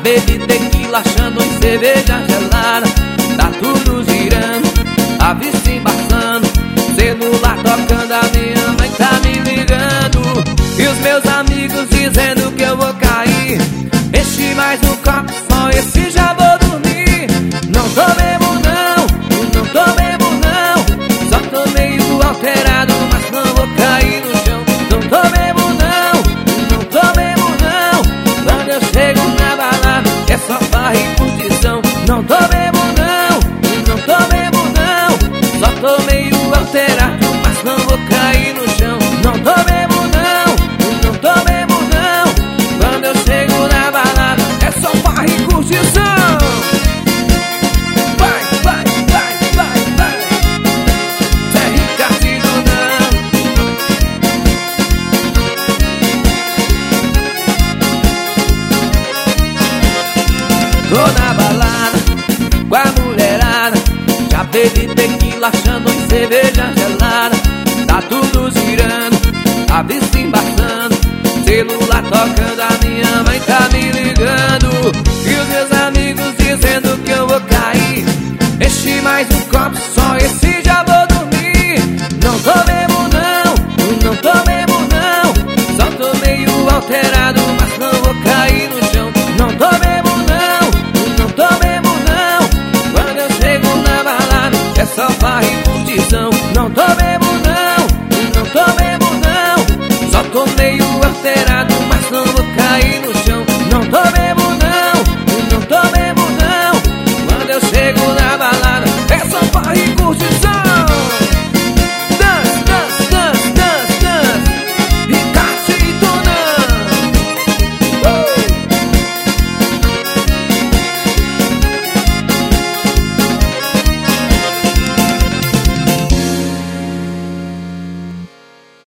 bebi tequila achando em cerveja gelada. Tá tudo girando, a vista embaçando, celular tocando, a minha mãe tá me ligando. E os meus amigos dizendo que eu vou cair. Enchi mais um copo, só esse já vou dormir. Não tô bebo não, não tô bebo não. Só tô meio alterado, mas não vou cair no chão. Não tô bebo não, não tô bebo não. Quando eu chego na balada é só farra e curtição. Não tô bebo não, não tô bebo não. Só tô meio alterado, mas não vou cair no chão. Não tô bebo não, não tô bebo não. Quando eu chego na balada é só farra e curtição. Vai, vai, vai, vai, vai. Zé Ricardinho não. Tô na balada com a mulherada, já bebi tequila achando